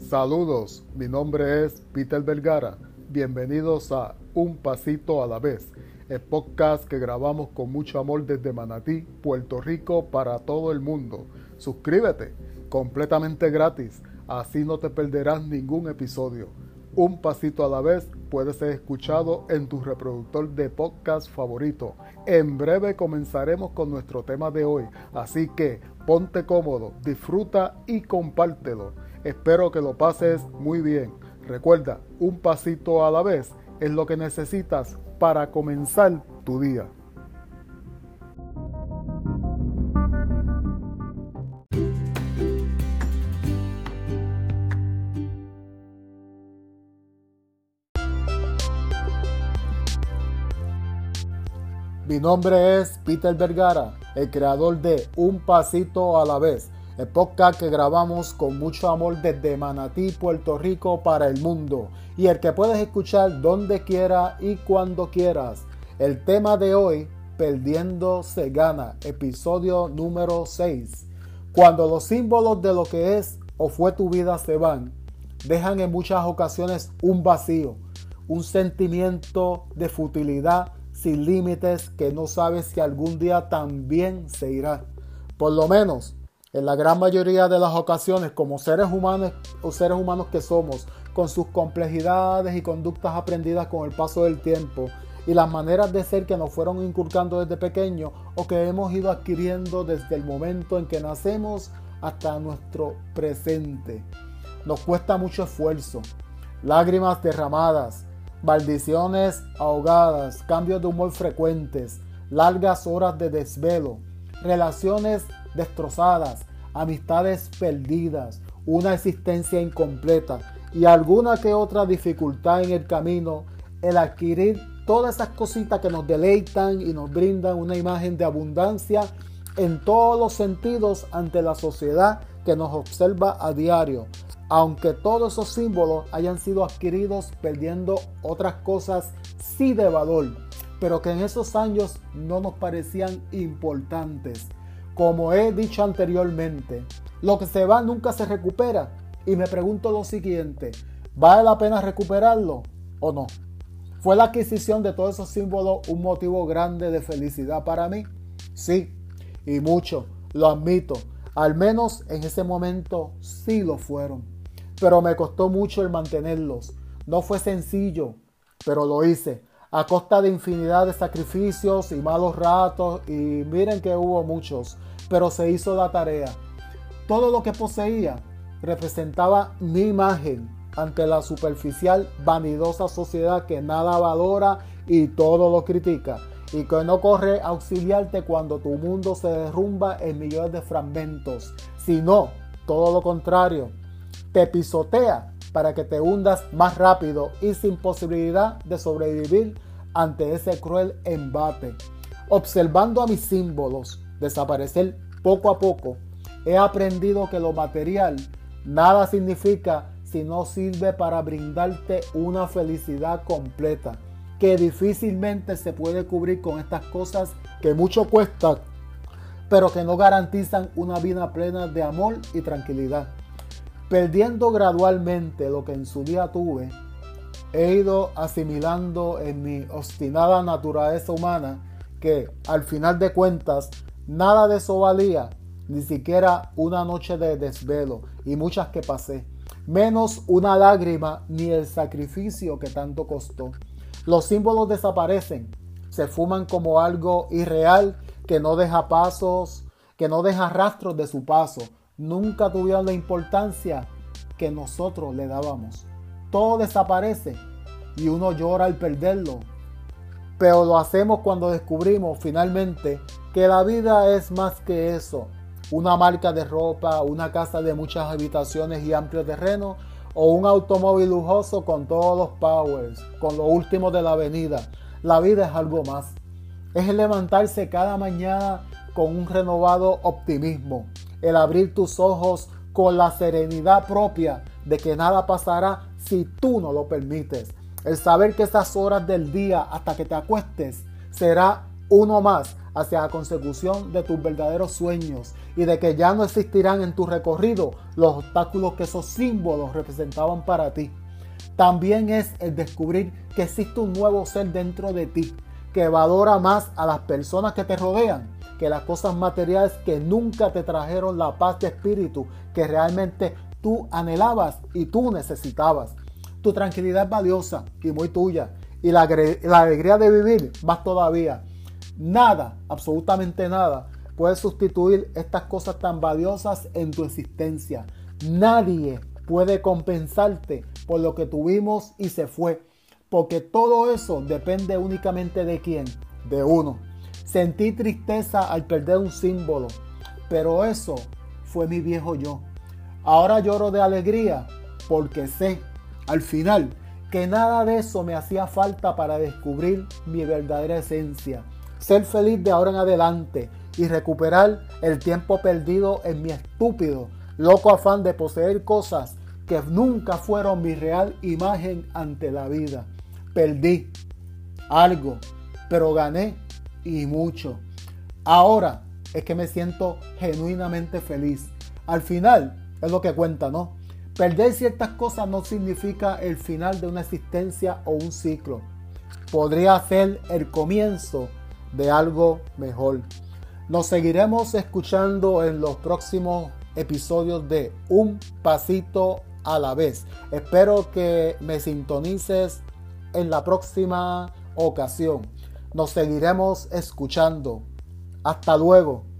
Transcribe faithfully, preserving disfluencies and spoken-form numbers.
Saludos, mi nombre es Peter Vergara. Bienvenidos a Un Pasito a la Vez, el podcast que grabamos con mucho amor desde Manatí, Puerto Rico, para todo el mundo. Suscríbete, completamente gratis, así no te perderás ningún episodio. Un Pasito a la Vez puede ser escuchado en tu reproductor de podcast favorito. En breve comenzaremos con nuestro tema de hoy, así que ponte cómodo, disfruta y compártelo. Espero que lo pases muy bien. Recuerda, un pasito a la vez es lo que necesitas para comenzar tu día. Mi nombre es Peter Vergara, el creador de Un Pasito a la Vez, el podcast que grabamos con mucho amor desde Manatí, Puerto Rico, para el mundo, y el que puedes escuchar donde quiera y cuando quieras. El tema de hoy, Perdiendo se gana, episodio número seis. Cuando los símbolos de lo que es o fue tu vida se van, dejan en muchas ocasiones un vacío, un sentimiento de futilidad sin límites que no sabes si algún día también se irá. Por lo menos, en la gran mayoría de las ocasiones, como seres humanos o seres humanos que somos, con sus complejidades y conductas aprendidas con el paso del tiempo y las maneras de ser que nos fueron inculcando desde pequeños o que hemos ido adquiriendo desde el momento en que nacemos hasta nuestro presente. Nos cuesta mucho esfuerzo, lágrimas derramadas, maldiciones ahogadas, cambios de humor frecuentes, largas horas de desvelo, relaciones destrozadas, amistades perdidas, una existencia incompleta y alguna que otra dificultad en el camino, el adquirir todas esas cositas que nos deleitan y nos brindan una imagen de abundancia en todos los sentidos ante la sociedad que nos observa a diario. Aunque todos esos símbolos hayan sido adquiridos perdiendo otras cosas sí de valor, pero que en esos años no nos parecían importantes. Como he dicho anteriormente, lo que se va nunca se recupera. Y me pregunto lo siguiente, ¿vale la pena recuperarlo o no? ¿Fue la adquisición de todos esos símbolos un motivo grande de felicidad para mí? Sí, y mucho, lo admito. Al menos en ese momento sí lo fueron. Pero me costó mucho el mantenerlos. No fue sencillo, pero lo hice. A costa de infinidad de sacrificios y malos ratos. Y miren que hubo muchos. Pero se hizo la tarea. Todo lo que poseía representaba mi imagen ante la superficial, vanidosa sociedad que nada valora y todo lo critica. Y que no corre a auxiliarte cuando tu mundo se derrumba en millones de fragmentos. Sino, todo lo contrario. Te pisotea para que te hundas más rápido y sin posibilidad de sobrevivir ante ese cruel embate. Observando a mis símbolos desaparecer poco a poco, he aprendido que lo material nada significa si no sirve para brindarte una felicidad completa, que difícilmente se puede cubrir con estas cosas que mucho cuestan, pero que no garantizan una vida plena de amor y tranquilidad. Perdiendo gradualmente lo que en su día tuve, he ido asimilando en mi obstinada naturaleza humana que, al final de cuentas, nada de eso valía, ni siquiera una noche de desvelo y muchas que pasé, menos una lágrima ni el sacrificio que tanto costó. Los símbolos desaparecen, se fuman como algo irreal que no deja pasos, que no deja rastros de su paso. Nunca tuvieron la importancia que nosotros le dábamos. Todo desaparece y uno llora al perderlo. Pero lo hacemos cuando descubrimos finalmente que la vida es más que eso. Una marca de ropa, una casa de muchas habitaciones y amplio terreno, o un automóvil lujoso con todos los powers, con lo último de la avenida. La vida es algo más. Es el levantarse cada mañana con un renovado optimismo. El abrir tus ojos con la serenidad propia de que nada pasará si tú no lo permites. El saber que esas horas del día hasta que te acuestes será uno más hacia la consecución de tus verdaderos sueños y de que ya no existirán en tu recorrido los obstáculos que esos símbolos representaban para ti. También es el descubrir que existe un nuevo ser dentro de ti, que valora más a las personas que te rodean que las cosas materiales que nunca te trajeron la paz de espíritu que realmente tú anhelabas y tú necesitabas. Tu tranquilidad es valiosa y muy tuya, y la, la alegría de vivir más todavía. Nada, absolutamente nada, puede sustituir estas cosas tan valiosas en tu existencia. Nadie puede compensarte por lo que tuvimos y se fue, porque todo eso depende únicamente de quién, de uno. Sentí tristeza al perder un símbolo, pero eso fue mi viejo yo. Ahora lloro de alegría porque sé, al final, que nada de eso me hacía falta para descubrir mi verdadera esencia. Ser feliz de ahora en adelante y recuperar el tiempo perdido en mi estúpido, loco afán de poseer cosas que nunca fueron mi real imagen ante la vida. Perdí algo, pero gané y mucho. Ahora es que me siento genuinamente feliz. Al final es lo que cuenta, ¿no? Perder ciertas cosas no significa el final de una existencia o un ciclo. Podría ser el comienzo de algo mejor. Nos seguiremos escuchando en los próximos episodios de Un Pasito a la Vez. Espero que me sintonices en la próxima ocasión. Nos seguiremos escuchando. Hasta luego.